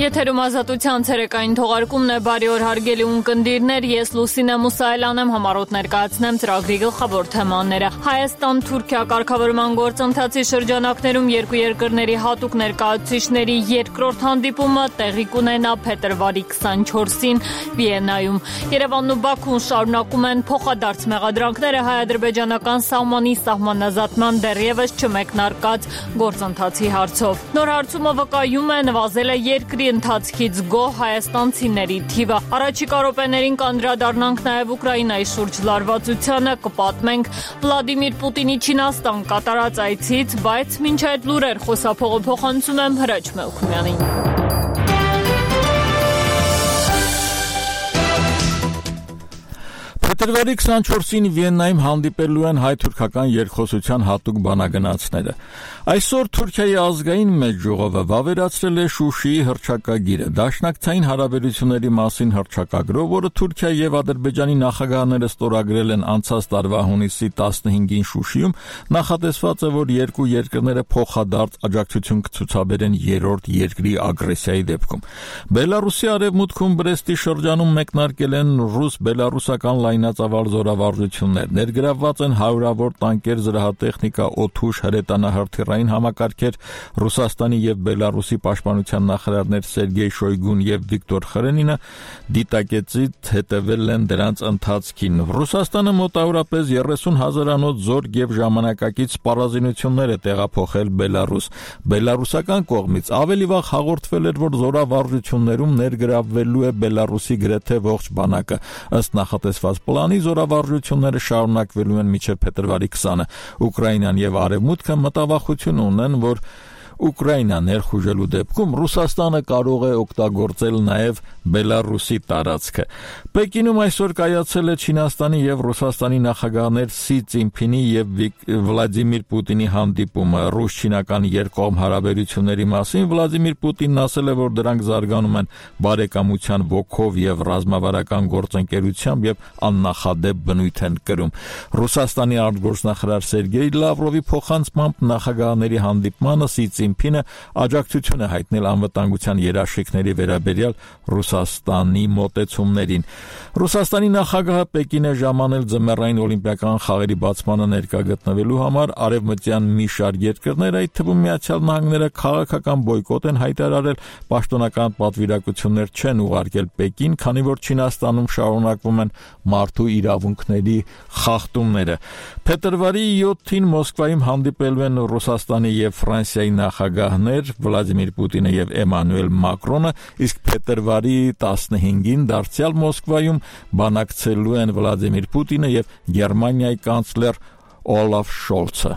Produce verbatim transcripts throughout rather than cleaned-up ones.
Եթերում ազատության ցերեկային թողարկումն է, բարի օր հարգելի ունկնդիրներ, ես Լուսինե Մուսայելյան եմ, համառոտ ներկայացնեմ ծրագրի գլխավոր թեմաները։ Հայաստան-Թուրքիա կարգավորման գործընթացի շրջանակներում երկու երկրների հատուկ ներկայացուցիչների երկրորդ հանդիպումը տեղի կունենա փետրվարի քսանչորսին Վիեննայում։ Երևանն ու Բաքուն շարունակում են փոխադարձ մեղադրանքները հայ-ադրբեջանական սահմանի սահմանազատման դեռևս չմեկնարկած գործընթացի հարցով։ Նոր հարցումը վկայում է նվազել է երկրի ընթացքից գոհ հայաստանցիների թիվը։ Առաջիկա րոպեներին կանդրադառնանք նաև Ուկրաինայի շուրջ լարվածությանը, կպատմենք Վլադիմիր Պուտինի Չինաստան կատարած այցից, բայց մինչ այդ լուրեր խոսափողը փոխանցում եմ Հրաչ Մելքումյանին։ Փետրվարի քսանչորսին Վիեննայում հանդիպելու են հայ-թուրքական երկխոսության հատուկ բանագնացները։ Այսօր Թուրքիայի ազգային մեծժողովը վավերացրել է Շուշիի հռչակագիրը, դաշնակցային հարաբերությունների մասին հռչակագրով, որը Թուրքիա եւ Ադրբեջանի նախագահները ստորագրել են անցած տարվա հունիսի տասնհինգին Շուշիում, նախատեսված է, որ երկու երկրները փոխադարձ աջակցություն կցուցաբերեն երրորդ երկրի ագրեսիայի դեպքում։ Բելարուսի արևմուտքում Բրեստի շրջանում մեկնարկել են ռուս-բելարուսական լայնածավալ զորավարժություններ, ներգրավված են հարյուրավոր տանկեր, զրահատեխնիկա, օդուժ, հրետանահրթիռային համակարգեր, Ռուսաստանի եւ Բելարուսի պաշտպանության նախարարներ Սերգեյ Շոյգուն եւ Վիկտոր Խրենինը դիտակեցից հետևել են դրանց ընթացքին։ Ռուսաստանը մոտավորապես երեսուն հազարանոց զորք եւ ժամանակակից սպառազինություններ է տեղափոխել Բելարուս։ Բելարուսական կողմից ավելի վաղ հաղորդվել էր, որ զորավարժություններում ներգրավվելու է Բելարուսի գրեթե ողջ բանակը։ Ըստ նախատեսված պլանի զորավարժությունները շարունակվելու են մինչև փետրվարի քսանը։ Ուկրաինան եւ Արևմուտքը մտավախություն ունեն, որ Ուկրաինա ներխուժելու դեպքում Ռուսաստանը կարող է օգտագործել նաև Բելարուսի տարածքը։ Պեկինում այսօր կայացել է Չինաստանի եւ Ռուսաստանի նախագահներ Սի Ցզինփինի եւ Վլադիմիր Պուտինի հանդիպումը։ Ռուս-չինական երկկողմ հարաբերությունների մասին Վլադիմիր Պուտինն ասել է, որ դրանք զարգանում են բարեկամության ոգով եւ ռազմավարական գործընկերությամբ եւ աննախադեպ բնույթ են կրում։ Ռուսաստանի արտգործնախարար Սերգեյ Լավրովի փոխանցմամբ նախագահների հանդիպմանը Սի Ցզինփինը աջակցություն է հայտնել անվտանգության երաշխիքների վերաբերյալ Ռուսաստանի մոտեցումներին։ Ռուսաստանի նախագահը Պեկին է ժամանել ձմեռային օլիմպիական խաղերի բացմանը ներկա գտնվելու համար, արևմտյան մի շարք երկրներ, այդ թվում Միացյալ Նահանգները, քաղաքական բոյկոտ են հայտարարել, պաշտոնական պատվիրակություններ չեն ուղարկել Պեկին, քանի որ Չինաստանում շարունակվում են մարդու իրավունքների խախտումները։ Փետրվարի յոթին Մոսկվայում հանդիպելու են Ռուսաստանի եւ Ֆրանսիայի նախագահներ Վլադիմիր Պուտինը եւ Էմանուել Մակրոնը, իսկ փետրվարի տասնհինգին դարձյալ Մոսկվայում բանակցելու են Վլադիմիր Պուտինը եւ Գերմանիայի կանցլեր Օլաֆ Շոլցը։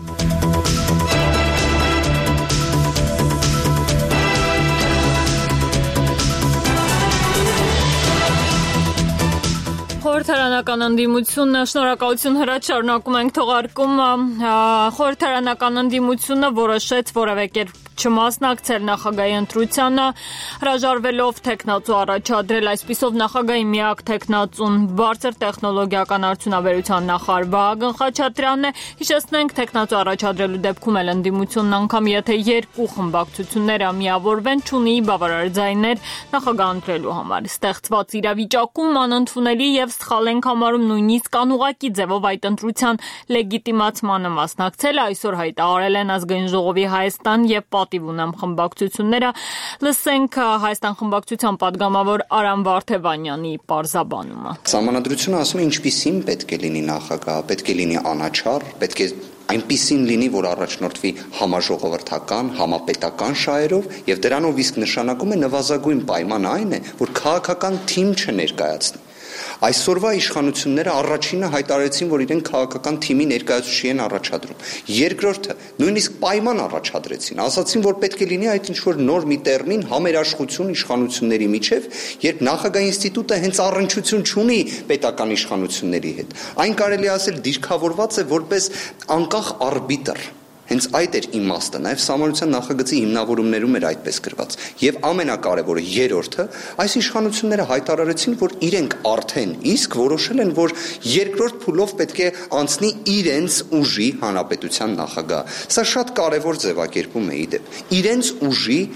Խորհրդարանական ընդդիմությունը, շնորհակալություն Հրաչ, շարունակում ենք թողարկումը։ Խորհրդարանական ընդդիմությունը որոշեց որևէ կերպ չմասնակցել նախագահի ընտրությանը, հրաժարվելով թեկնածու առաջադրել, այսպիսով նախագահի միակ թեկնածուն բարձր տեխնոլոգիական արդյունաբերության նախարար Վահագն Խաչատրյանն է։ Հիշեցնենք, թեկնածու առաջադրելու դեպքում էլ ընդդիմությունն անգամ եթե երկու խմբակցությունները միավորվեն, չունի բավարար ձայներ նախագահ ընտրելու համար։ Ստեղծված իրավիճակում անընդունելի եւ սխալ ենք համարում նույնիսկ անուղղակի ձևով այդ ընտրության լեգիտիմացմանը մասնակցելը, այսօր հայտարարել են Ազգային ժողովի Հայաստան եւ պատիվ ունեմ խմբակցությունները։ Լսենք Հայաստան խմբակցության падգամավոր Արամ Վարդևանյանի պարզաբանումը։ Սահմանադրությունը ասում է ինչպիսին պետք է լինի նախագահը, պետք է լինի անաչառ, պետք է այնպիսին լինի, որ առաջնորդվի համաժողովրդական, համապետական շահերով եւ դրանով իսկ նշանակում է նվազագույն պայման այն է, որ քաղաքական թիմ չներկայացնի։ Այսօրվա իշխանությունները առաջինը հայտարարեցին, որ իրենք քաղաքական թիմի ներկայացուցիչ են առաջադրում։ Երկրորդը նույնիսկ պայման առաջադրեցին, ասացին, որ պետք է լինի այդ ինչ-որ նոր մի տերմին համերաշխություն իշխանությունների միջև, երբ նախագահ ինստիտուտը հենց առնչություն չունի պետական իշխանությունների հետ։ Այն կարելի ասել դիրքավորված է որպես անկախ արբիտր։ Հենց այդ էր իմաստը, նաև Սահմանադրության նախագծի հիմնավորումներում էր այդպես գրված։ Եվ ամենակարևորը երրորդը, այս իշխանությունները հայտարարեցին, որ իրենք արդեն իսկ որոշել են, որ երկրորդ փուլով պետք է անցնի իրենց ուժի հանրապետության նախագահ։ Սա շատ կարևոր ձևակերպում է ի դեպ։ Իրենց ուժի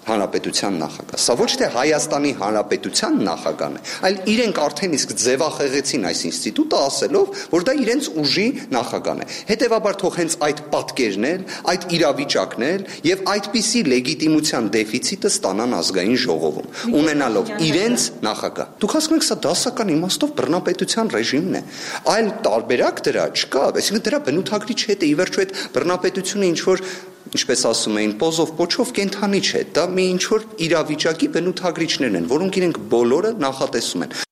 Հանրապետության նախագահ։ Սա ոչ թե Հայաստանի Հանրապետության նախագահն է, այլ իրենք արդեն իսկ ձևախեղեցին այս ինստիտուտը ասելով, որ դա իրենց ուժի նախագահն է։ Հետևաբար թող հենց այդ պատկերն էլ, այդ իրավիճակն էլ եւ այդպիսի լեգիտիմության դեֆիցիտը ստանան ազգային ժողովում, ունենալով իրենց նախագահ։ Դուք ասում եք, սա դասական իմաստով բռնապետության ռեժիմն է, այլ տարբերակ դրա չկա, այսինքն դրա բնութագրիչ հետ է, ի վերջո այդ բռնապետությունը ինչ որ ինչպես ասում էին, պոզով պոչով կենթանի չէ, դա մի ինչ-որ իրավիճակի բնութագրիչներն են, որոնք իրենք բոլորը նախատեսում են։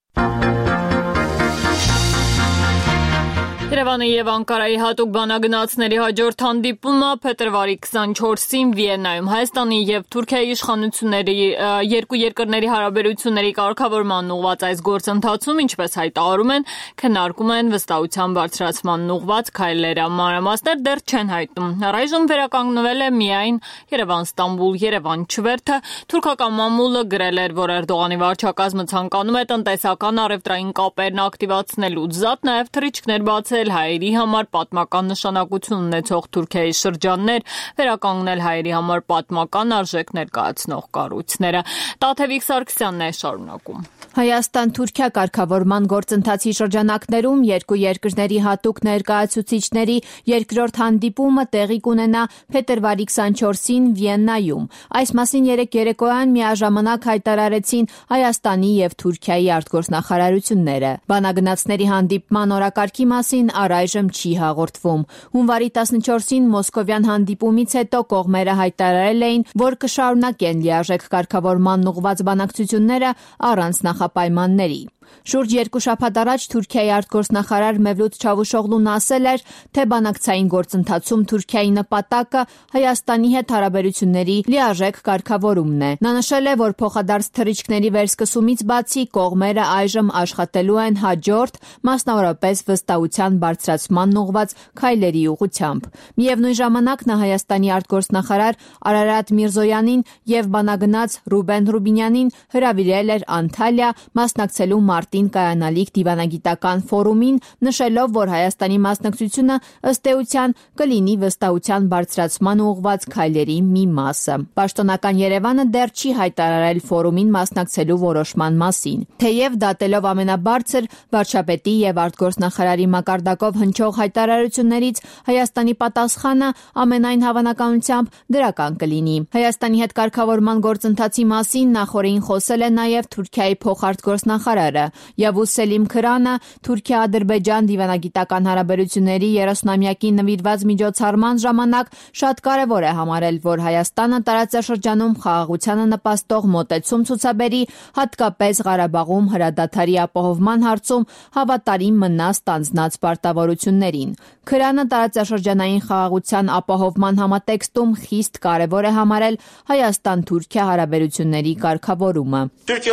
Երևանի եւ Անկարայի հատուկ բանագնացների հաջորդ հանդիպումը փետրվարի քսանչորսին Վիեննայում Հայաստանի եւ Թուրքիայի իշխանությունների երկու երկրների հարաբերությունների կարգավորման ուղղված այս գործընթացում, ինչպես հայտարարում են, քննարկում են վստահության բարձրացման ուղղված քայլերը։ Մանրամասներ դեռ չեն հայտնում։ Առայժմ վերականգնվել է միայն Երևան-Ստամբուլ, Երևան-Չվերթը։ Թուրքական մամուլը գրել էր, որ Էրդողանի վարչակազմը ցանկանում է տնտեսական առևտրային կապերն ակտիվացնելու զատ, նաեւ թռիչքներ բացել հայերի համար պատմական նշանակություն ունեցող Թուրքիայի շրջաններ, վերականգնել հայերի համար պատմական արժեք ներկայացնող կառույցները։ Տաթևիկ Սարգսյանն է շարունակում։ Հայաստան-Թուրքիա կարգավորման գործընթացի շրջանակներում երկու երկրների հատուկ ներկայացուցիչների երկրորդ հանդիպումը տեղի կունենա փետրվարի քսանչորսին Վիեննայում։ Այս մասին երեկ երեկոյան միաժամանակ հայտարարեցին Հայաստանի եւ Թուրքիայի արտգործնախարարությունները։ Բանագնացների հանդիպման օրակարգի մասին առայժմ չի հաղորդվում։ Հունվարի տասնչորսին մոսկովյան հանդիպումից հետո կողմերը հայտարարել էին, որ կշարունակեն լիարժեք կարգավորման ուղղված բանակցությունները առանց նախապայմանների։ Շուրջ երկու շաբաթ առաջ Թուրքիայի արտգործնախարար Մևլութ Չավուշօղլուն ասել էր, թե բանակցային գործընթացում Թուրքիայի նպատակը Հայաստանի հետ հարաբերությունների լիարժեք կարգավորումն է։ Նա նշել է, որ փոխադարձ թռիչքների վերսկսումից բացի կողմերը այժմ աշխատելու են հաջորդ, մասնավորապես վստահության բարձրացման ուղղված քայլերի ուղղությամբ։ Միևնույն ժամանակ նա Հայաստանի արտգործնախարար Արարատ Միրզոյանին եւ բանագնաց Ռուբեն Ռուբինյանին հրավիրել էր Անտալիա մասնակցելու մարտին կայանալիք դիվանագիտական ֆորումին, նշելով, որ Հայաստանի մասնակցությունը ըստ էության կլինի վստահության բարձրացման ուղղված քայլերի մի մասը։ Պաշտոնական Երևանը դեռ չի հայտարարել ֆորումին մասնակցելու որոշման մասին։ Թեև դատելով ամենաբարձր վարչապետի եւ արտգործնախարարի մակարդակով հնչող հայտարարություններից Հայաստանի պատասխանը ամենայն հավանականությամբ դրական կլինի։ Հայաստանի հետ կարգավորման գործընթացի մասին նախորդին խոսել է նաեւ Թուրքիայի փոխարտգործնախարարը Yavuz Selim Քրանը Թուրքիա-Ադրբեջան դիվանագիտական հարաբերությունների երեսունամյակի նվիրված միջոցառման ժամանակ շատ կարևոր է համարել, որ Հայաստանը տարածաշրջանում խաղաղությանը նպաստող մոտեցում ցուցաբերի, հատկապես Ղարաբաղում հրադադարի ապահովման հարցում հավատարիմ մնա ստանձնած պարտավորություններին։ Քրանը տարածաշրջանային խաղաղության ապահովման համատեքստում խիստ կարևոր է համարել Հայաստան-Թուրքիա հարաբերությունների կարգավորումը։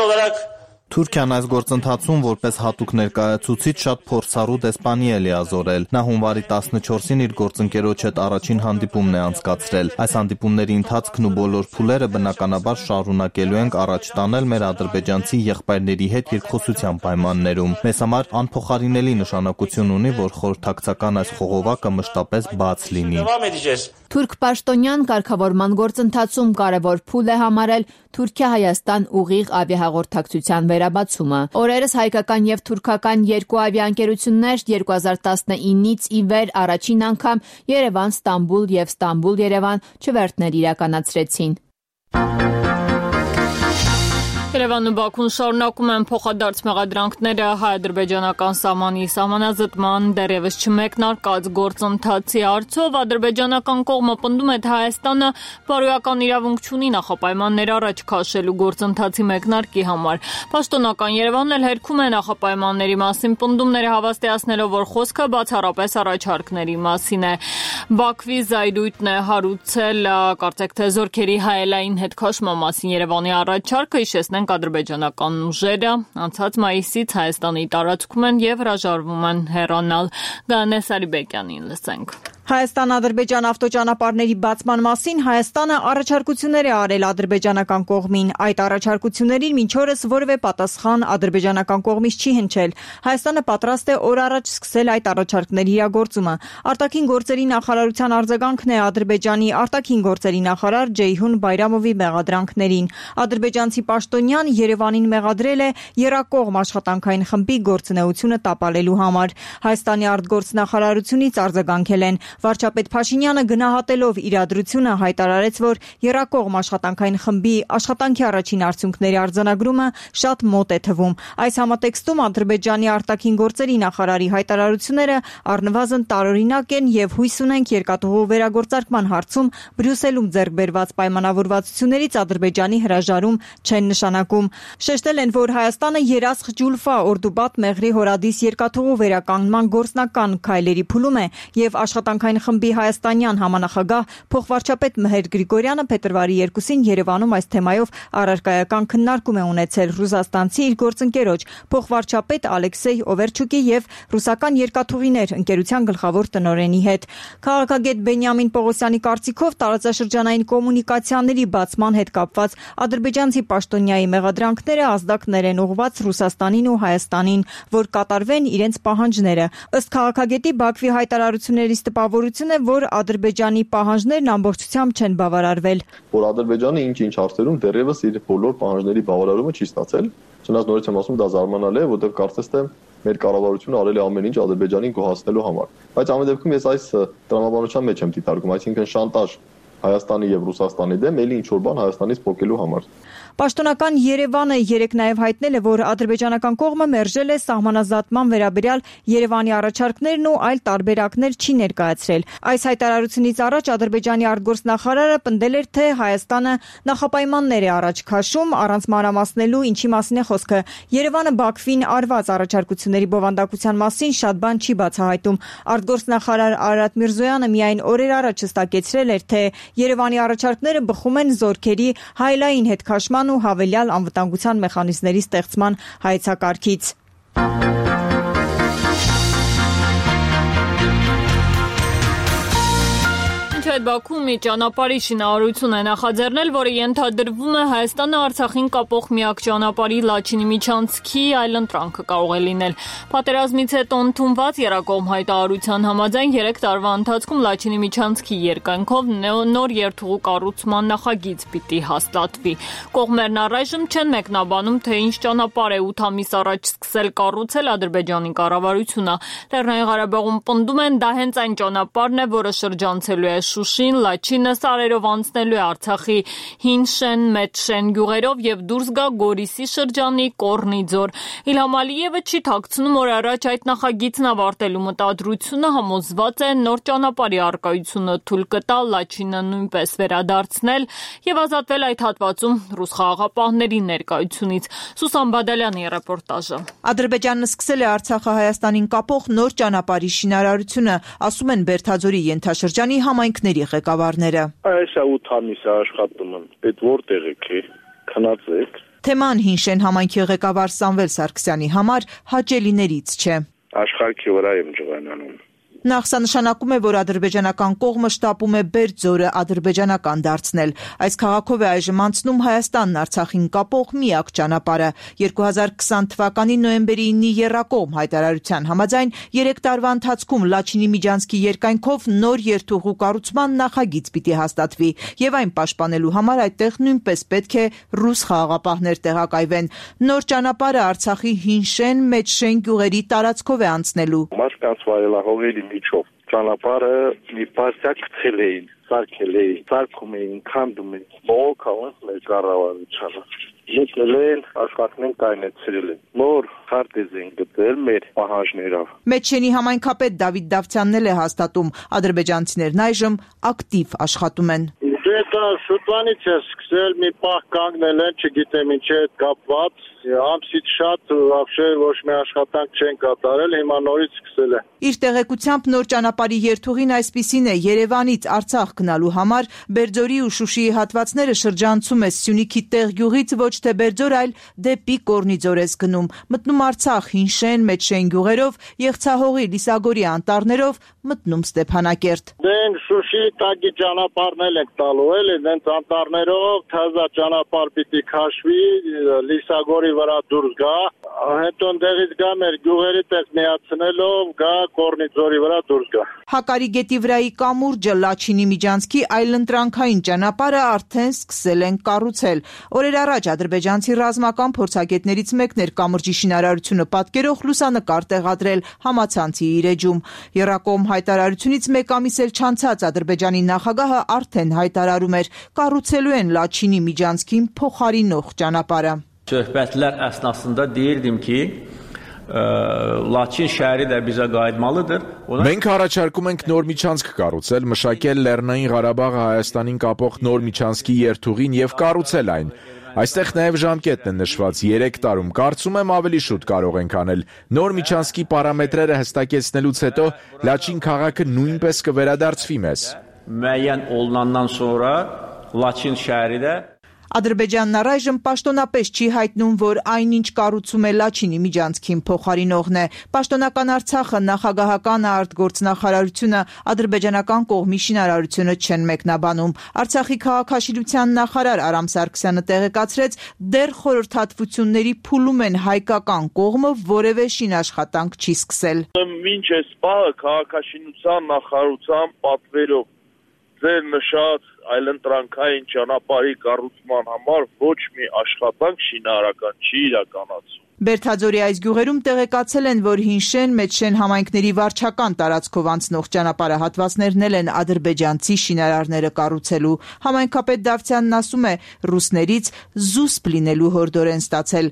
Թուրքիան այս գործընթացում որպես հատուկ ներկայացուցիչ շատ փորձառու դեսպանի է լիազորել։ Նա հունվարի տասնչորսին իր գործընկերոջ հետ առաջին հանդիպումն է անցկացրել։ Այս հանդիպումների ընթացքն ու բոլոր փուլերը բնականաբար շարունակելու ենք առաջ տանել մեր ադրբեջանցի եղբայրների հետ երկխոսության պայմաններում։ Մեզ համար անփոխարինելի նշանակություն ունի, որ խորհրդակցական այս խողովակը մշտապես բաց լինի։ Թուրք պաշտոնյան կարգավորման գործընթացում կարևոր փուլ է համարել Թուրքիա-Հայաստան ուղիղ ավիահաղորդակցության վերաբացումը։ Օրերս հայկական եւ թուրքական երկու ավիաընկերություններ երկու հազար տասնինից ի վեր առաջին անգամ Երևան-Ստամբուլ եւ Ստամբուլ-Երևան չվերթներ իրականացրեցին։ Երևանն ու Բաքուն շարունակում են փոխադարձ մեղադրանքները հայ-ադրբեջանական սահմանի սահմանազատման դեռևս չմեկնարկած գործընթացի հարցով։ Ադրբեջանական կողմը պնդում է, թե Հայաստանը բարոյական իրավունք չունի նախապայմաններ առաջ քաշելու գործընթացի մեկնարկի համար։ Պաշտոնական Երևանն էլ հերքում է նախապայմանների մասին պնդումները, հավաստիացնելով, որ խոսքը բացառապես առաջարկների մասին է։ Բաքվի զայրույթն է հարուցել, կարծեք թե զորքերի հայելային հետ քաշման մասին Երևանի առաջարկը, հիշեցնենք ադրբեջանական ուժերը անցած մայիսից Հայաստանի տարածքում են եւ հրաժարվում են հեռանալ։ Գանե Սարիբեկյանին լսենք։ Հայաստան-Ադրբեջան ավտոճանապարհների բացման մասին Հայաստանը առաջարկություններ է արել ադրբեջանական կողմին։ Այդ առաջարկություններին մինչ օրս որևէ պատասխան ադրբեջանական կողմից չի հնչել։ Հայաստանը պատրաստ է օր առաջ սկսել այդ առաջարկների իրագործումը։ Արտաքին գործերի նախարարության արձագանքն է Ադրբեջանի արտաքին գործերի նախարար Ջեյհուն Բայրամովի մեղադրանքներին։ Ադրբեջանցի պաշտոնյան Երևանին մեղադրել է եռակողմ աշխատանքային խմբի գործունեությունը տապալելու համար։ Հայաստանի արտգործնախարարությունից արձագանքել են։ Վարչապետ Փաշինյանը գնահատելով իրադրությունը հայտարարեց, որ եռակողմ աշխատանքային խմբի աշխատանքի առաջին արդյունքների արձանագրումը շատ մոտ է թվում։ Այս համատեքստում Ադրբեջանի արտաքին գործերի նախարարի հայտարարությունները առնվազն տարօրինակ են եւ հույս ունենք երկաթուղու վերագործարկման հարցում Բրյուսելում ձեռք բերված պայմանավորվածություններից Ադրբեջանի հրաժարում չեն նշանակում։ Շեշտել են, որ Հայաստանը Երասխ Ջուլֆա Օրդուբատ Մեղրի Հորադիս երկաթուղու վերականգնման գործնական քայլերի փուլում է եւ աշխատանքային խմբի հայաստանյան համանախագահ փոխվարչապետ Մհեր Գրիգորյանը փետրվարի երկուսին Երևանում այս թեմայով առարկայական քննարկում է ունեցել ռուսաստանցի իր գործընկերոջ փոխվարչապետ Ալեքսեյ Օվերչուկի եւ ռուսական երկաթուղիներ ընկերության գլխավոր տնօրենի հետ։ Քաղաքագետ Բենյամին Պողոսյանի կարծիքով տարածաշրջանային կոմունիկացիաների բացման հետ կապված ադրբեջանցի պաշտոնյայի մեղադրանքները ազդակներ են ուղղված Ռուսաստանին ու Հայաստանին, որ կատարվեն իրենց պահանջները։ Ըստ քաղաքագետի Բաքվի հայտարարություններից տպավորություն է, որ Ադրբեջանի պահանջներն ամբողջությամբ չեն բավարարվել։ Որ Ադրբեջանը ինչ-ինչ հարցերում դեռևս իր բոլոր պահանջների բավարարումը չի ստացել։ Չնայած նորից եմ ասում, դա զարմանալի է, որտեղ կարծես թե մեր կառավարությունը արել է ամեն ինչ Ադրբեջանին գոհացնելու համար։ Բայց ամեն դեպքում ես այս տրամաբանության մեջ եմ դիտարկում, այսինքն շանտաժ Հայաստանի եւ Ռուսաստանի դեմ էլի ինչ-որ բան Հայաստանից փոխելու համար։ Պաշտոնական Երևանը երեկ նաև հայտնել է, որ ադրբեջանական կողմը մերժել է սահմանազատման վերաբերյալ Երևանի առաջարկներն ու այլ տարբերակներ չի ներկայացրել։ Այս հայտարարությունից առաջ Ադրբեջանի արտգործնախարարը պնդել էր, թե Հայաստանը նախապայմաններ է առաջ քաշում, առանց մանրամասնելու ինչի մասին է խոսքը։ Երևանը Բաքվին արված առաջարկությունների բովանդակության մասին շատ բան չի բացահայտում։ Արտգործնախարար Արարատ Միրզոյանը միայն օրեր առաջ հստակեցրել էր, թե Երևանի առաջարկները բխում են զորքերի հայլային հետքաշման ու հավելյալ անվտանգության մեխանիզմների ստեղծման հայեցակարգից։ Այդ Բաքու մի ճանապարհի շինարարություն է նախաձեռնել, որը ենթադրվում է Հայաստանը Արցախին կապող միակ ճանապարհի Լաչինի միջանցքի այլընտրանքը կարող է լինել։ Պատերազմից հետո ընդունված երկկողմ հայտարարության համաձայն երեք տարվա ընթացքում Լաչինի միջանցքի երկայնքով նոր երթուղու կառուցման նախագիծ պիտի հաստատվի։ Կողմերն առայժմ չեն մեկնաբանում, թե ինչ ճանապարհ է ութ ամիս առաջ սկսել կառուցել Ադրբեջանի կառավարությունը։ Լեռնային Ղարաբաղում պնդում են, դա հենց այն ճանապարհն է, որը շրջանցելու է Շուշին, Լաչինը սարերով անցնելու է Արցախի Հին Շեն, Մեծ Շեն գյուղերով եւ դուրս գա Գորիսի շրջանի Կորնի ձոր։ Իլհամ Ալիևը չի թաքցնում, որ առաջ այդ նախագիծն ավարտելու մտադրությունը համոզված է նոր ճանապարհի արկայությունը թույլ կտա Լաչինը նույնպես վերադարձնել եւ ազատվել այդ հատվածում ռուս խաղաղապահների ներկայությունից։ Սուսան Բադալյանի ռեպորտաժը։ Ադրբեջանն սկսել է Արցախը Հայաստանին կապող նոր ճանապարհի շինարարությունը, ասում են Բերթաձորի ենթաշրջանի համայնքների ղեկավարները։ Այս ութ ամիս է աշխատում եմ, այդ որտեղ եք է, քնածեք։ Թեման Հինշեն համայնքի ղեկավար Սամվել Սարգսյանի համար հաճելիներից չէ։ Աշխարհի վրա եմ ջղանանում։ Նախ սա նշանակում է, որ ադրբեջանական կողմը շտապում է Բերձորը ադրբեջանական դարձնել։ Այս քաղաքով է այժմ անցնում Հայաստանն Արցախին կապող միակ ճանապարհը։ երկու հազար քսան թվականի նոյեմբերի ինի եռակողմ հայտարարության համաձայն երեք տարվա ընթացքում Լաչինի միջանցքի երկայնքով նոր երթուղու կառուցման նախագիծ պիտի հաստատվի եւ այն պաշտպանելու համար այդտեղ նույնպես պետք է ռուս խաղաղապահներ տեղակայվեն։ Նոր ճանապարհը Արցախի Հին Շեն, Մեծ Շեն գյուղերի տարածքով է անցնելու։ Մարդկանց վայելահողերի միջով ճանապարհը մի պարտիա գցել էին, սարքել էին, սարքում էին, քանդում էին, բողոքավանց մեր կառավարությանը։ Եկել են, աշխատանքն կայնեցրել են։ Նոր քարտեզ են գտել մեր պահանջներով։ Մեջշենի համայնքապետ Դավիթ Դավթյանն էլ է հաստատում, ադրբեջանցիներն այժմ ակտիվ աշխատում են։ Դե Հա շուտվանից է սկսել, մի պահ կանգնել են, չգիտեմ ինչի հետ կապված, ամսից շատ вообще ոչ մի աշխատանք չեն կատարել, հիմա նորից սկսել է։ Իր տեղեկությամբ նոր ճանապարհի երթուղին այսպիսին է Երևանից Արցախ գնալու համար Բերձորի ու Շուշիի հատվածները շրջանցում է Սյունիքի տեղ գյուղից ոչ թե Բերձոր, այլ դեպի Կորնիձոր ես գնում, մտնում Արցախ Հինշեն, Մեջշեն գյուղերով, Եղցահողի, Լիսագորի անտառներով, մտնում Ստեփանակերտ։ Դեն Շուշիի տակի ճանապարհն ենք տալու, էլի, դենց անտառներով, թազա ճանապարհ պիտի քաշվի, Լիսագորի վրա դուրս գա, հետո ընդեղից գա մեր գյուղերի տես միացնելով գա Կորնիձորի վրա դուրս գա։ Հակարի գետի վրայի կամուրջը Լաչինի միջանցքի այլընտրանքային ճանապարհը արդեն սկսել են կառուցել։ Օրեր առաջ ադրբեջանցի ռազմական փորձագետներից մեկն էր կամրջի շինարարությունը պատկերող լուսանկար տեղադրել համացանցի իր էջում։ Եռակողմ հայտարարությունից մեկ ամիս էլ չանցած Ադրբեջանի նախագահը արդեն հայտարարում էր կառուցելու են Լաչինի միջանցքին փոխարինող ճանապարհը։ Söhbətlər əsnasında deyirdim ki, Լաչին շəhəri də bizə qayıtmalıdır. Մենք առաջարկում ենք նոր միջանցք կառուցել, մշակել Լեռնային Ղարաբաղը Հայաստանին կապող նոր միջանցքի երթուղին եւ կառուցել այն։ Այստեղ նաև ժամկետն է նշված երեք տարում, կարծում եմ ավելի շուտ կարող ենք անել։ Նոր միջանցքի պարամետրերը հստակեցնելուց հետո Լաչին քաղաքը նույնպես կվերադարձվի մեզ։ Müəyyən olunandan sonra Լաչին şəhəri də Ադրբեջանն առայժմ պաշտոնապես չի հայտնում, որ այնինչ կառուցում է Լաչինի միջանցքին փոխարինողն է։ Պաշտոնական Արցախը, նախագահական արտգործնախարարությունը, ադրբեջանական կողմի շինարարությունը չեն մեկնաբանում։ Արցախի քաղաքաշինության նախարար Արամ Սարգսյանը տեղեկացրեց, դեռ խորհրդատվությունների փուլում են հայկական կողմը որևէ շինաշխատանք չի սկսել։ Մինչ այս պահը քաղաքաշինության նախարարության պատվերով ձեր նշած այլընտրանքային ճանապարհի կառուցման համար ոչ մի աշխատանք շինարարական չի իրականացում։ Բերթաձորի այս գյուղերում տեղեկացել են, որ Հինշեն, Մեջշեն համայնքների վարչական տարածքով անցնող ճանապարհը հատվածներն էլ են ադրբեջանցի շինարարները կառուցելու։ Համայնքապետ Դավթյանն ասում է, ռուսներից զուսպ լինելու հորդորեն ստացել։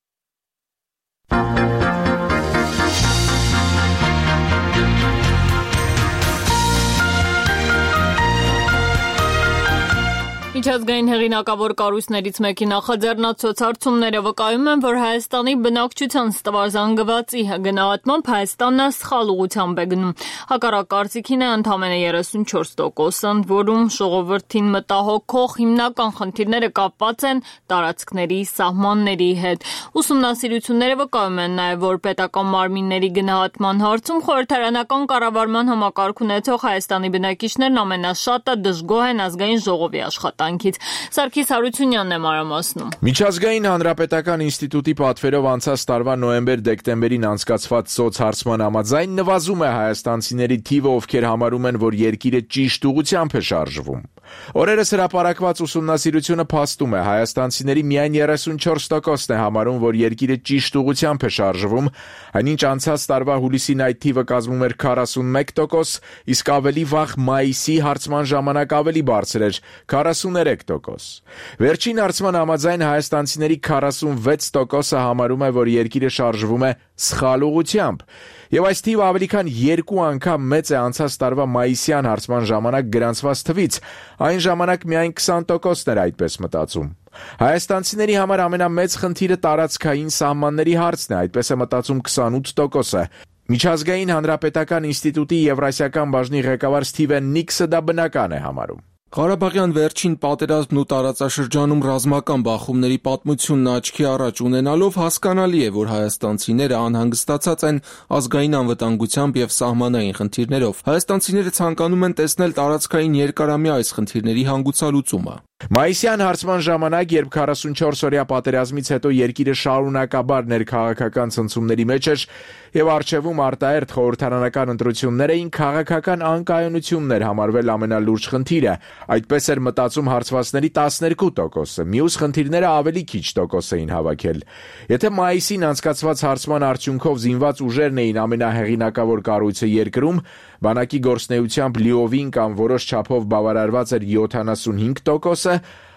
Միջազգային հեղինակավոր կառույցներից մեկի նախաձեռնած հարցումները վկայում են, որ Հայաստանի բնակչության ստվարզանգվածի գնահատմամբ Հայաստանը սխալ ուղղությամբ է գնում։ Հակառակ կարծիքին է ընդամենը երեսունչորս տոկոսը, որում ժողովրդին մտահոգող հիմնական խնդիրները կապված են տարածքների սահմանների հետ։ Ուսումնասիրությունները վկայում են նաև, որ պետական մարմինների գնահատման հարցում խորհրդարանական կառավարման համակարգ ունեցող Հայաստանի բնակիչներն ամենաշատը դժգոհ են ազգային ժողովի աշխատանքից։ Սարգիս Հարությունյանն է մանրամասնում։ Միջազգային հանրապետական ինստիտուտի պատվերով անցած տարվա նոյեմբեր-դեկտեմբերին անցկացված սոցհարցման համաձայն նվազում է հայաստանցիների թիվը, ովքեր համարում են, որ երկիրը ճիշտ ուղղությամբ է շարժվում։ Օրերս հրապարակված ուսումնասիրությունը փաստում է, հայաստանցիների միայն երեսունչորս տոկոսն է համարում, որ երկիրը ճիշտ ուղղությամբ է շարժվում, այնինչ անցած տարվա հուլիսին այդ թիվը կազմում էր քառասունմեկ տոկոս, իսկ ավելի վաղ մայիսի հարցման ժամանակ ավելի բարձր էր քառասուներեք տոկոս։ Վերջին հարցման համաձայն հայաստանցիների քառասունվեց տոկոսը համարում է, որ երկիրը շարժվում է սխալ ուղղությամբ, եւ այս թիվը ավելի քան երկու անգամ մեծ է անցած տարվա մայիսյան հարցման ժամանակ գրանցված թվից, այն ժամանակ միայն քսան տոկոսն էր այդպես մտածում։ Հայաստանցիների համար ամենամեծ խնդիրը տարածքային սահմանների հարցն է, այդպես է մտածում քսանութ տոկոսը։ Միջազգային հանրապետական ինստիտուտի եվրասիական բաժնի ղեկավար Սթիվեն Նիքսը դա բնական է համարում։ Ղարաբաղյան վերջին պատերազմն ու տարածաշրջանում ռազմական բախումների պատմությունն աչքի առաջ ունենալով հասկանալի է, որ հայաստանցիները անհանգստացած են ազգային անվտանգությամբ եւ սահմանային խնդիրներով։ Հայաստանցիները ցանկանում են տեսնել տարածքային երկարամյա այս խնդիրների հանգուցալուծումը։ Մայիսյան հարցման ժամանակ, երբ քառասունչորս-օրյա պատերազմից հետո երկիրը շարունակաբար ներքաղաքական ցնցումների մեջ էր եւ առջեվում արտահերթ խորհրդարանական ընտրություններ էին, քաղաքական անկայունությունն էր համարվել ամենալուրջ խնդիրը։ Այդպես էր մտածում հարցվածների տասներկու տոկոսը, մյուս խնդիրները ավելի քիչ տոկոս էին հավաքել։ Եթե մայիսին անցկացված հարցման արդյունքով զինված ուժերն էին ամենահեղինակավոր կառույցը երկրում, բանակի գործնեությամբ լիովին կամ որոշ չափով բավարարված էր յոթանասունհինգ տոկոսը,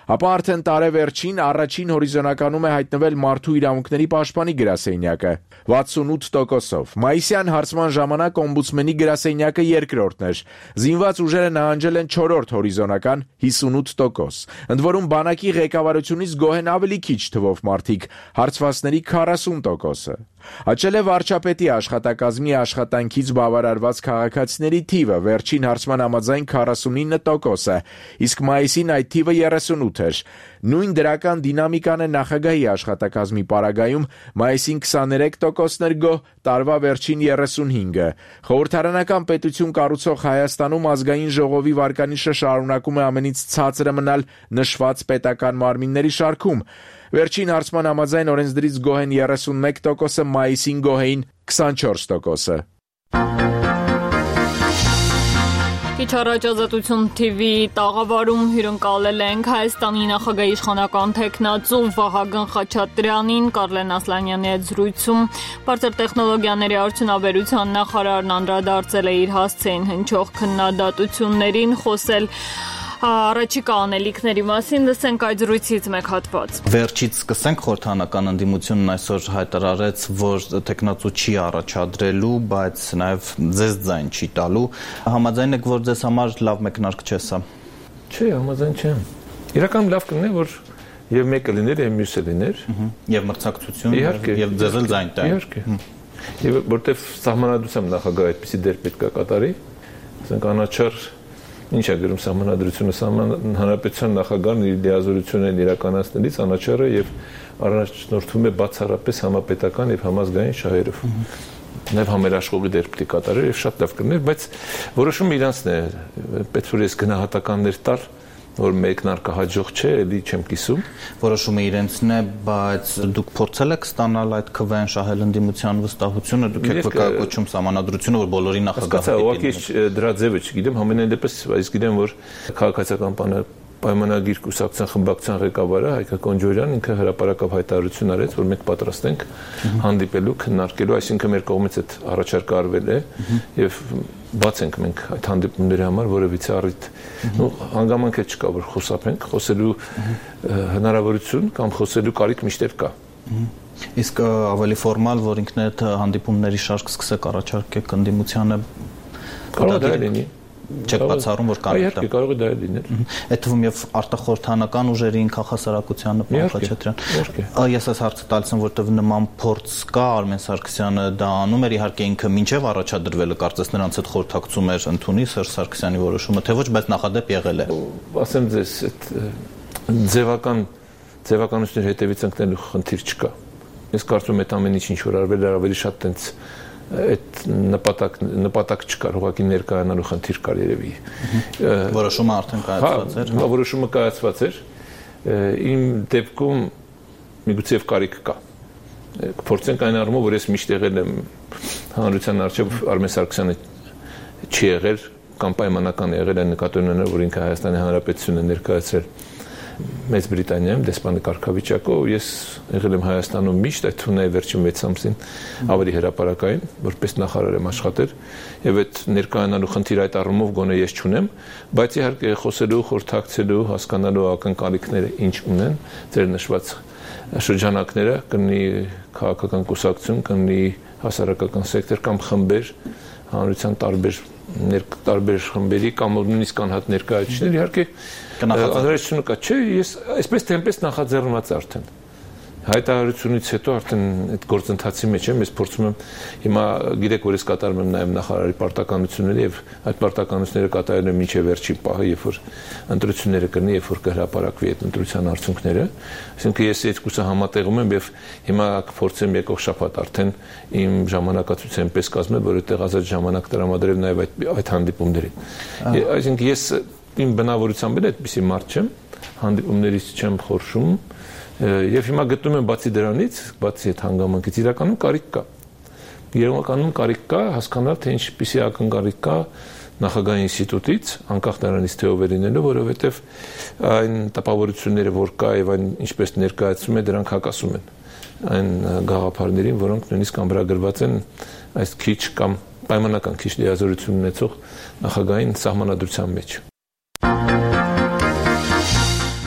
Ապա արդեն տարեվերջին առաջին հորիզոնականում է հայտնվել Մարդու իրավունքների պաշտպանի գրասենյակը վաթսունութ տոկոսով։ Մայիսյան հարցման ժամանակ օմբուդսմենի գրասենյակը երկրորդն էր։ Զինված ուժերը նահանջել են չորրորդ հորիզոնական հիսունութ տոկոս։ Ընդ որում բանակի ղեկավարությունից գոհ են ավելի քիչ թվով մարդիկ, հարցվածների քառասուն տոկոսը։ Աճել է վարչապետի աշխատակազմի աշխատանքից բավարարված քաղաքացիների թիվը, վերջին հարցման համաձայն քառասունինը տոկոսը, իսկ մայիսին այդ թիվը երեսունութ էր։ Նույն դրական դինամիկան է նախագահի աշխատակազմի պարագայում, մայիսին քսաներեք տոկոսներ գոհ, տարվա վերջին երեսունհինգը։ Խորհրդարանական պետություն կառուցող Հայաստանում ազգային ժողովի վարկանիշը շարունակում է ամենից ցածրը մնալ նշված պետական մարմինների շարքում։ Վերջին հարցման համաձայն օրենսդրից գոհ են երեսունմեկ տոկոսը, մայիսին գոհ էին քսանչորս տոկոսը։ Քիչ առաջ Ազատություն թիվի տաղավարում հյուրընկալել ենք Հայաստանի նախագահի իշխանական թեկնածու Վահագն Խաչատրյանին, Կարլեն Ասլանյանի հետ զրույցում բարձր տեխնոլոգիաների արդյունաբերության նախարարն անդրադարձել է իր հասցեին հնչող քննադատություններին, խոսել առաջիկա անելիքների մասին, լսենք այդ զրույցից մեկ հատված։ Վերջից սկսենք խորհրդարանական ընդդիմությունն այսօր հայտարարեց, որ տեխնացու չի առաջադրելու, բայց նաև ձեզ ձայն չի տալու։ Համաձայն եք, որ ձեզ համար լավ մեկնարկ չէ սա։ Չէ, համաձայն չեմ։ Իրականում լավ կլիներ, որ եւ մեկը լիներ, եւ մյուսը լիներ, եւ մրցակցություն, եւ ձեզ էլ ձայն տա։ Իհարկե։ Եվ որտեվ սահմանադրությամբ նախագահը այդպեսի դեր պետք է կատարի, ասենք անաչառ ինչ է գրում սահմանադրությունը, հանրապետության նախագահն իր լիազորությունն իրականացնելիս անաչառ է եւ առաջնորդվում է բացառապես համապետական եւ համազգային շահերով։ Նաեւ համերաշխողի դեր պետք է կատարեր եւ շատ լավ կլիներ, բայց որոշումը իրանցն է, պետք է ես գնահատականներ տալ, որ մեկնարկը հաջող չէ, էլի չեմ կիսում։ Որոշումը իրենցն է, բայց դուք փորձել եք ստանալ այդ քվեն շահել ընդդիմության վստահությունը, դուք եք վկայակոչում սահմանադրությունը, որ բոլորի նախագահը ուղղակի դրա ձևը չգիտեմ, համենայն դեպս այս գիտեմ, որ քաղաքացիական պայմանագիր կուսակցության խմբակցության ղեկավարը Հայկ Կոնջորյան ինքը հրապարակավ հայտարարություն արեց, որ մենք պատրաստ ենք հանդիպելու, քննարկելու, այսինքն մեր կողմից այդ առաջարկը արվել է եւ բաց ենք մենք այդ հանդիպումների համար որևիցե առիթ ու հանգամանք չկա, որ խոսապենք, խոսելու հնարավորություն կամ խոսելու կարիք միշտ կա։ Իսկ ավելի ֆորմալ, որ ինքն այդ հանդիպումների շարք սկսեք առաջարկեք ընդդիմությանը, կարող է լինի։ Չեք բացառում, որ կարող է։ Իհարկե, կարող է դա լինել։ Այդ թվում եւ արտախորհրդանական ուժերին, քաղաքասարակությանը, պարոն Խաչատրյան։ Ես այս հարցը տալիս եմ, որտեղ նման փորձ կա, Արմեն Սարգսյանը դա անում էր, իհարկե ինքը մինչեւ առաջադրվելը կարծես նրանց հետ խորհրդակցում էր ընդունի Սերժ Սարգսյանի որոշումը, թե ոչ, բայց նախադեպ եղել է։ Ասեմ ձեզ, այդ ձևական ձևականությունների հետևից ընկնելու խնդիր չկա։ Ես կարծում եմ, այդ ամեն ինչ ինչ որ արվել է, ավելի շատ տենց այդ նպատակ նպատակ չկար, ուղղակի ներկայանալու խնդիր կար երևի։ Որոշումը արդեն կայացված էր։ Հա, որոշումը կայացված էր։ Իմ դեպքում միգուցե կարիք կա։ Փորձենք այն առումով, որ ես միշտ եղել եմ հանրության առջև Արմեն Սարգսյանը չի եղել կամ պայմանական եղել են նկատի ունենալ, որ ինքը Հայաստանի Հանրապետությունն է ներկայացրել Մեծ Բրիտանիայում դեսպանի կարգավիճակով, ես եղել եմ Հայաստանում միշտ, այդ թունայի վերջին վեց ամսին ավելի հրապարակային, որպես նախարար եմ աշխատել, եւ այդ ներկայանալու խնդիր այդ առումով գոնե ես չունեմ, բայց իհարկե խոսելու, խորհրդակցելու, հասկանալու ակնկալիքները ինչ ունեն, ձեր նշված շրջանակները, կնի քաղաքական կուսակցություն, կնի հասարակական սեկտոր կամ խմբեր, հանրության տարբեր տարբեր խմբերի կամ նույնիսկ անհատ ներկայացուցիչներ, իհարկե անհրաժեշտությունը կա, չէ, ես այսպես թե այնպես նախաձեռնված արդեն հայտարարությունից հետո արդեն այդ գործընթացի մեջ եմ, ես փորձում եմ հիմա գիտեք, որ ես կատարում եմ նաև նախարարի պարտականությունները եւ այդ պարտականությունները կատարել եմ մինչեւ վերջին պահը, երբ որ ընտրությունները կլինի, երբ որ կհրապարակվի այդ ընտրության արդյունքները, այսինքն ես երկուսը համատեղում եմ եւ հիմա կփորձեմ եկող շաբաթ արդեն իմ ժամանակացույցը այնպես կազմել, որ այդտեղ ազատ ժամանակ տրամադրել նաև այդ այդ հանդիպումներին։ Այսինքն ես իմ բնավորությամբ էլ այդպեսի մարդ չեմ, հանդիպումներից չեմ խորշում եւ հիմա գտնում եմ բացի դրանից, բացի այդ հանգամանքից իրականում կարիք կա։ Իրականում կարիք կա հասկանալ, թե ինչպիսի ակնկալիք կա նախագահի ինստիտուտից, անկախ նրանից թե ով է լինելու, որովհետեւ այն տպավորությունները, որ կա եւ այն ինչպես ներկայացում է, դրանք հակասում են այն գաղափարներին, որոնք նույնիսկ ամրագրված են այս քիչ կամ պայմանական քիչ լիազորություն ունեցող նախագահային սահմանադրության մեջ։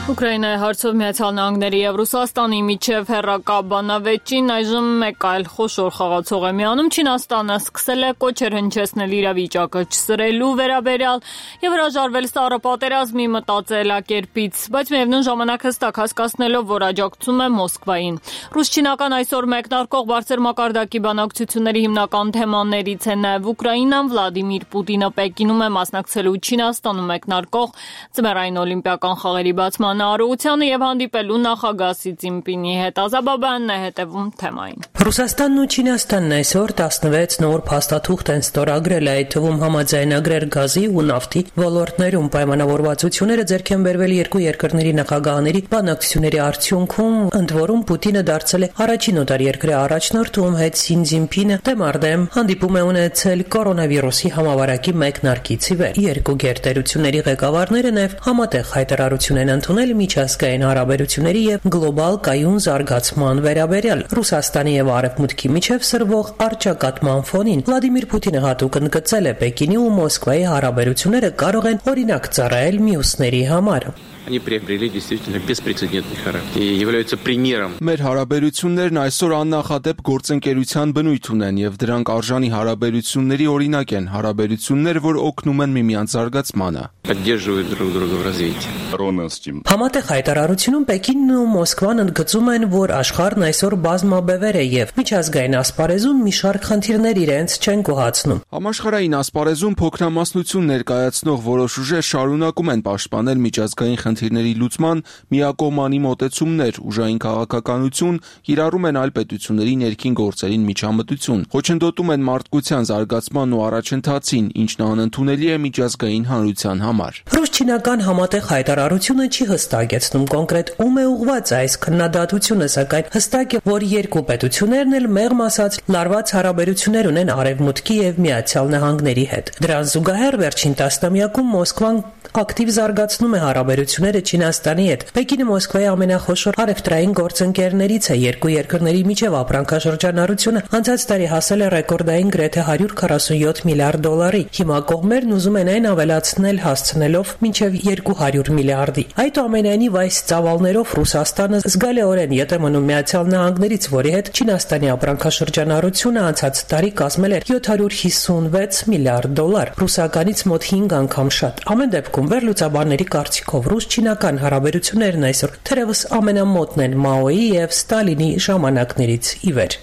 Ուկրաինայի հարցով Միացյալ Նահանգների եւ Ռուսաստանի միջև հերրակա բանավեճին այժմ մեկ այլ խոշոր խաղացող է միանում։ Չինաստանը սկսել է կոչեր հնչեցնել իրավիճակը չսրելու վերաբերյալ եւ հրաժարվել սառը պատերազմի մտածելակերպից, բայց միևնույն ժամանակ հստակ հասկացնելով, որ աջակցում է Մոսկվային։ Ռուս-չինական այսօր մեկնարկող բարձր մակարդակի բանակցությունների հիմնական թեմաներից է նաեւ Ուկրաինան։ Վլադիմիր Պուտինը Պեկինում է մասնակցելու Չինաստանում մեկնարկող ձմեռային օլիմպիական խաղերի բացման Արարողությանը եւ հանդիպելու նախագահ Սի Ցզինպինի հետ։ Ազաբաբյանն է հետևում թեմային։ Ռուսաստանն ու Չինաստանն այսօր տասնվեց նոր փաստաթուղթ են ստորագրել, այդ թվում համաձայնագրեր գազի ու նավթի ոլորտներում։ Պայմանավորվածությունները ձեռք են բերվել երկու երկրների նախագահների բանակցությունների արդյունքում, ընդ որում Պուտինը դարձել է առաջին օտարերկրյա առաջնորդը, ում հետ Սի Ցզինպինը դեմարդեմ հանդիպում է ունեցել կորոնավիրուսի համավարակի մեկնարկից ի վեր։ Երկու գերտերությունների ղեկավարները նաեւ համատեղ հայտարարություն են ընդունել միջազգային հարաբերությունների եւ գլոբալ կայուն զարգացման վերաբերյալ։ Ռուսաստանի եւ Արևմուտքի միջև սրվող առճակատման ֆոնին Վլադիմիր Պուտինը հատուկ ընդգծել է Պեկինի ու Մոսկվայի հարաբերությունները կարող են օրինակ ծառայել մյուսների համար։ Они приобрели действительно беспрецедентный характер и являются примером. Մեր հարաբերություններն այսօր աննախադեպ գործընկերության բնույթ ունեն եւ դրանք արժանի հարաբերությունների օրինակ են, հարաբերություններ, որ օգնում են միմյանց զարգացմանը։ Поддерживают друг друга в развитии. Համատեղ հայտարարությունում Պեկինն ու Մոսկվան ընդգծում են, որ աշխարհն այսօր բազմաբևեր է եւ միջազգային ասպարեզում մի շարք խնդիրներ իրենց չեն գոհացնում։ Համաշխարհային ասպարեզում փոքրամասնություն ներկայացնող որոշ ուժեր շարունակում են պաշտպանել միջազգային խնդիրների լուծման միակողմանի մոտեցումներ, ուժային քաղաքականություն, կիրառում են այլ պետությունների ներքին գործերին միջամտություն, խոչընդոտում են մարդկության զարգացման ու առաջընթացին, ինչն անընդունելի է միջազգային հանրության համար։ Ռուս-չինական համատեղ հայտարարությունը չի հստակեցնում կոնկրետ ում է ուղղված այս քննադատությունը, սակայն հստակ է, որ երկու պետություններն էլ մեղմ ասած լարված հարաբերություններ ունեն Արևմուտքի եւ Միացյալ Նահանգների հետ։ Դրան զուգահեռ վերջին տասնամյակում Մոսկվան ակտիվ զարգացնում է հարաբերությունները Չինաստանի հետ։ Պեկինը Մոսկվայի ամենախոշոր առևտրային գործընկերներից է։ Երկու երկրների միջև ապրանքաշրջանառությունը անցած տարի հասել է ռեկորդային գրեթե հարյուր քառասունյոթ միլիարդ դոլարի։ Հիմա կողմերն ուզում են այն ավելացնել, հասցնելով մինչև երկու հարյուր միլիարդի։ Այդուամենայնիվ այս ծավալներով Ռուսաստանը զգալիորեն յետ է մնում Միացյալ Նահանգներից, որի հետ Չինաստանի ապրանքաշրջանառությունը անցած տարի կազմել էր յոթ հարյուր հիսունվեց միլիարդ դոլար, ռուսականից մոտ հինգ անգամ շատ։ Ամեն դեպքում վերլուծաբանների կարծիքով ռուս-չինական հարաբերություններն այսօր թերևս ամենամոտն են Մաոյի եւ Ստալինի ժամանակներից ի վեր։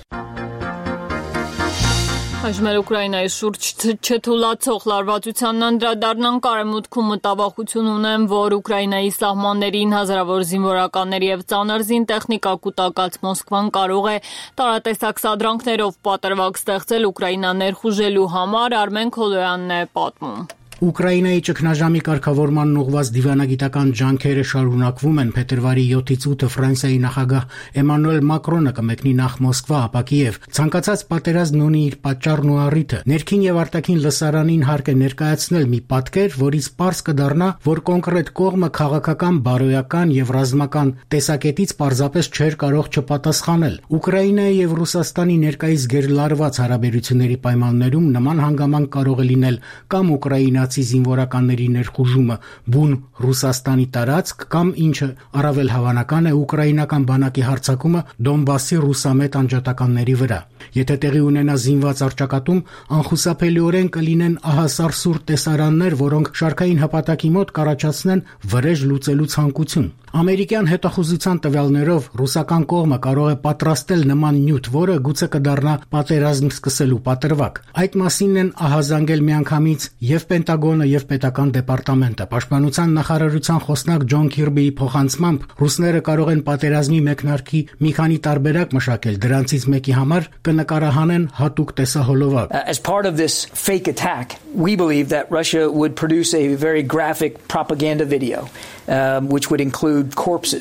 Այժմ Ուկրաինայի շուրջ չթուլացող լարվածությանն անդրադառնանք, Արևմուտքում մտավախություն ունեն, որ Ուկրաինայի սահմաններին հազարավոր զինվորականների եւ ծանր զինտեխնիկա կուտակած Մոսկվան կարող է տարատեսակ սադրանքներով պատրվակ ստեղծել Ուկրաինա ներխուժելու համար, Արմեն Քոլոյանն է պատմում։ Ուկրաինայի ճգնաժամի կարգավորմանն ուղղված դիվանագիտական ջանքերը շարունակվում են։ Փետրվարի յոթից ութը Ֆրանսիայի նախագահ Էմանուել Մակրոնը կմեկնի նախ Մոսկվա, ապա Կիև։ Ցանկացած պատերազմ ունի իր պատճառն ու առիթը։ Ներքին եւ արտաքին լսարանին հարկ է ներկայացնել մի պատկեր, որից պարզ կդառնա, որ կոնկրետ կողմը քաղաքական, բարոյական եւ ռազմական տեսակետից պարզապես չէր կարող չպատասխանել։ Ուկրաինայի եւ Ռուսաստանի ներկայիս գերլարված հարաբերությունների պայմաններում նման հանգամանք կարող է լինել կամ Ուկրաինա զինվորականների ներխուժումը բուն Ռուսաստանի տարածք կամ ինչը առավել հավանական է ուկրաինական բանակի հարձակումը Դոնբասի ռուսամետ անջատականների վրա։ Եթե տեղի ունենա զինված առճակատում, անխուսափելիորեն կլինեն ահասարսուր տեսարաններ, որոնք շարքային հպատակի մոտ կառաջացնեն վրեժ լուծելու ցանկություն։ Ամերիկյան հետախուզության տվյալներով ռուսական կողմը կարող է պատրաստել նման նյութ, որը գուցե կդառնա պատերազմ սկսելու պատրվակ։ Այդ մասին են ահազանգել միանգամից եւ Պենտագոնը եւ պետական դեպարտամենտը։ Պաշտպանության նախարարության խոսնակ Ջոն Քիրբիի փոխանցմամբ ռուսները կարող են պատերազմի մեկնարկի մի քանի տարբերակ մշակել, դրանցից մեկի համար կնկարահանեն հատուկ տեսահոլովակ։ As part of this fake attack, we believe that Russia would produce a very graphic propaganda video, um, which would include corpses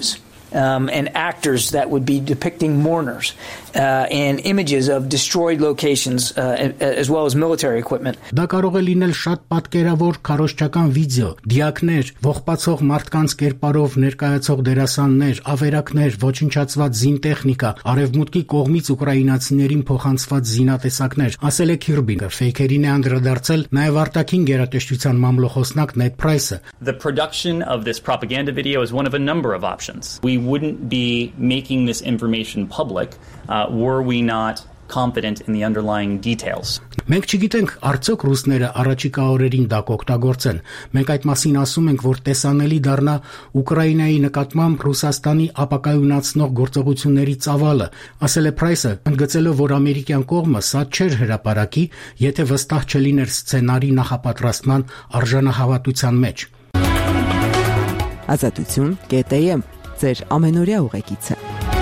Um, and actors that would be depicting mourners uh, and images of destroyed locations uh, as well as military equipment. Դա կարող է լինել շատ պատկերավոր քարոզչական վիդեո, դիակներ, ողբացող մարդկանց կերպարով ներկայացող դերասաններ, ավերակներ, ոչնչացված զինտեխնիկա, արևմուտքի կողմից ուկրաինացիներին փոխանցված զինատեսակներ, ասել է Քիրբին։ Ֆեյքերին է անդրադարձել նաև արտաքին գերատեսչության մամլոխոսնակ Նեդ Պրայսը։ The production of this propaganda video is one of a number of options. We wouldn't be making this information public uh, were we not confident in the underlying details. Մենք չգիտենք արդյոք ռուսները առաջիկա օրերին դա կօգտագործեն։ Մենք այդ մասին ասում ենք, որ տեսանելի դառնա Ուկրաինայի նկատմամբ Ռուսաստանի ապակայունացնող գործողությունների ծավալը, ասել է Պրայսը, ընդգծելով, որ ամերիկյան կողմը սա չէր հրապարակի, եթե վստահ չլիներ սցենարի նախապատրաստման արժանահավատության մեջ։ Ազատություն կետ էմ ձեր ամենօրյա ուղեկիցը։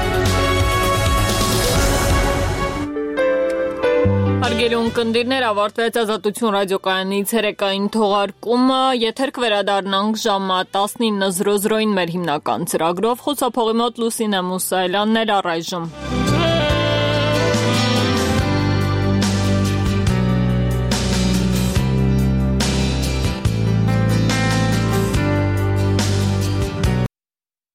Հարգելի ունկնդիրներ, ավարտվեց Ազատություն ռադիոկայանի ցերեկային թողարկումը, եթեր կվերադառնանք ժամը տասնինը զրո զրոին մեր հիմնական ծրագրով, խոսափողի մոտ Լուսինե Մուսայելյանն էր առայժմ։